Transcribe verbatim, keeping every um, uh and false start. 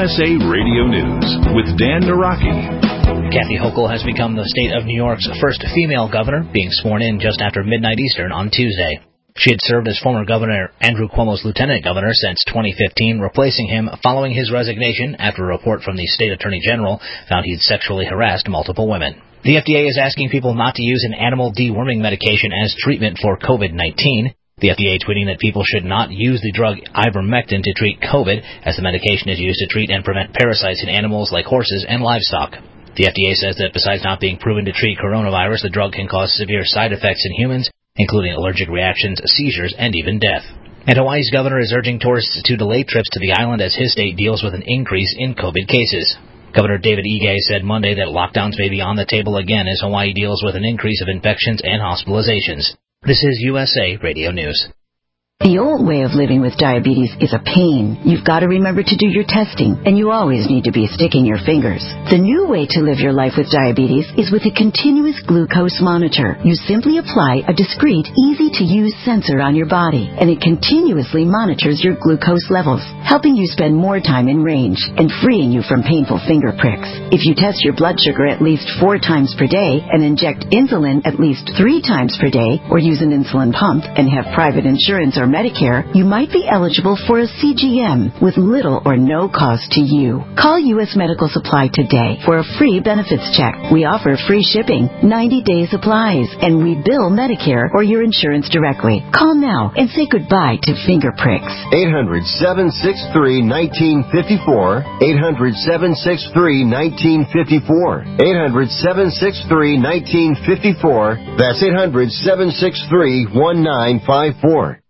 S A Radio News with Dan Naraki. Kathy Hochul has become the state of New York's first female governor, being sworn in just after midnight Eastern on Tuesday. She had served as former Governor Andrew Cuomo's lieutenant governor since twenty fifteen, replacing him following his resignation after a report from the state attorney general found he'd sexually harassed multiple women. The F D A is asking people not to use an animal deworming medication as treatment for COVID nineteen. The F D A tweeting that people should not use the drug ivermectin to treat COVID, as the medication is used to treat and prevent parasites in animals like horses and livestock. The F D A says that besides not being proven to treat coronavirus, the drug can cause severe side effects in humans, including allergic reactions, seizures, and even death. And Hawaii's governor is urging tourists to delay trips to the island as his state deals with an increase in COVID cases. Governor David Ige said Monday that lockdowns may be on the table again as Hawaii deals with an increase of infections and hospitalizations. This is U S A Radio News. The old way of living with diabetes is a pain. You've got to remember to do your testing, and you always need to be sticking your fingers. The new way to live your life with diabetes is with a continuous glucose monitor. You simply apply a discreet, easy-to-use sensor on your body, and it continuously monitors your glucose levels, helping you spend more time in range and freeing you from painful finger pricks. If you test your blood sugar at least four times per day and inject insulin at least three times per day, or use an insulin pump and have private insurance or Medicare, you might be eligible for a C G M with little or no cost to you. Call U S Medical Supply today for a free benefits check. We offer free shipping, ninety-day supplies, and we bill Medicare or your insurance directly. Call now and say goodbye to finger pricks. eight hundred, seven six three, one nine five four. eight hundred, seven six three, one nine five four. eight hundred, seven six three, one nine five four. That's eight hundred, seven six three, one nine five four.